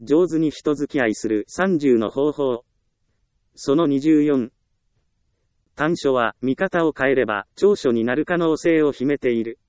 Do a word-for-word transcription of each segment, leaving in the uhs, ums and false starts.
上手に人付き合いするさんじゅうの方法。そのにじゅうよん。短所は見方を変えれば長所になる可能性を秘めている。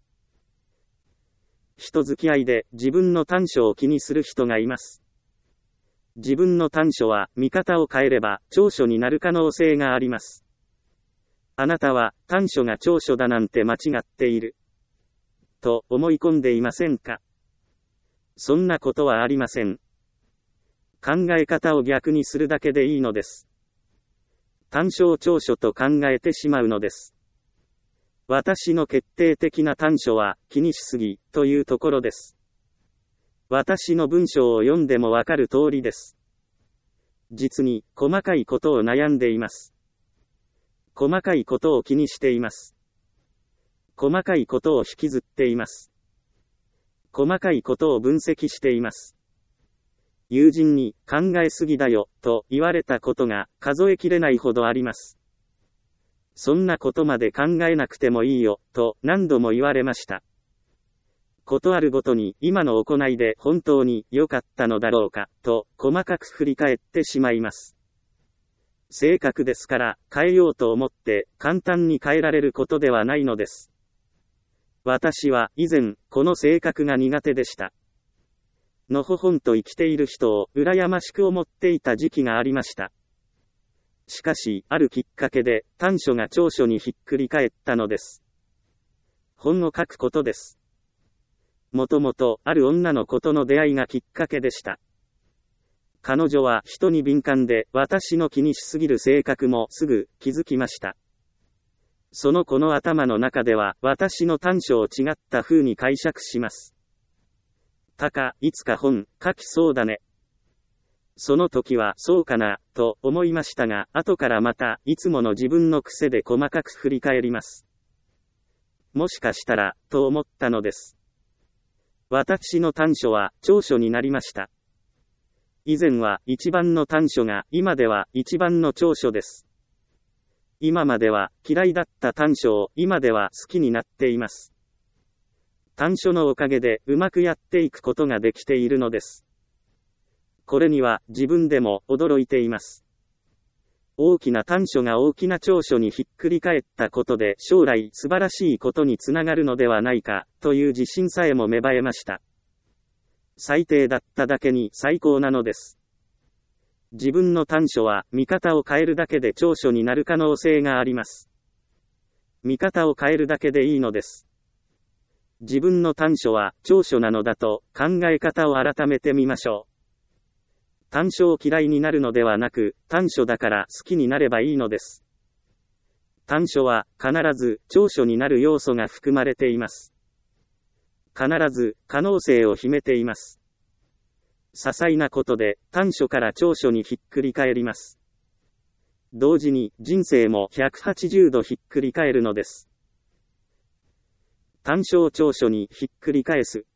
人付き合いで自分の短所を気にする人がいます。自分の短所は見方を変えれば長所になる可能性があります。あなたは短所が長所だなんて間違っていると思い込んでいませんか？そんなことはありません。考え方を逆にするだけでいいのです。短所を長所と考えてしまうのです。私の決定的な短所は気にしすぎというところです。私の文章を読んでもわかる通りです。実に細かいことを悩んでいます。細かいことを気にしています。細かいことを引きずっています。細かいことを分析しています。友人に考えすぎだよと言われたことが数えきれないほどあります。そんなことまで考えなくてもいいよと何度も言われました。ことあるごとに今の行いで本当に良かったのだろうかと細かく振り返ってしまいます。性格ですから変えようと思って簡単に変えられることではないのです。私は以前この性格が苦手でした。のほほんと生きている人を羨ましく思っていた時期がありました。しかしあるきっかけで短所が長所にひっくり返ったのです。本を書くことです。もともとある女の子との出会いがきっかけでした。彼女は人に敏感で私の気にしすぎる性格もすぐ気づきました。その子の頭の中では私の短所を違った風に解釈します。たか、いつか本書きそうだね。その時はそうかなと思いましたが、後からまたいつもの自分の癖で細かく振り返ります。もしかしたらと思ったのです。私の短所は長所になりました。以前は一番の短所が今では一番の長所です。今までは嫌いだった短所を今では好きになっています。短所のおかげでうまくやっていくことができているのです。これには自分でも驚いています。大きな短所が大きな長所にひっくり返ったことで将来素晴らしいことにつながるのではないかという自信さえも芽生えました。最低だっただけに最高なのです。自分の短所は見方を変えるだけで長所になる可能性があります。見方を変えるだけでいいのです。自分の短所は長所なのだと考え方を改めてみましょう。短所を嫌いになるのではなく、短所だから好きになればいいのです。短所は必ず長所になる要素が含まれています。必ず可能性を秘めています。些細なことで短所から長所にひっくり返ります。同時に人生もひゃくはちじゅうどひっくり返るのです。短所を長所にひっくり返す。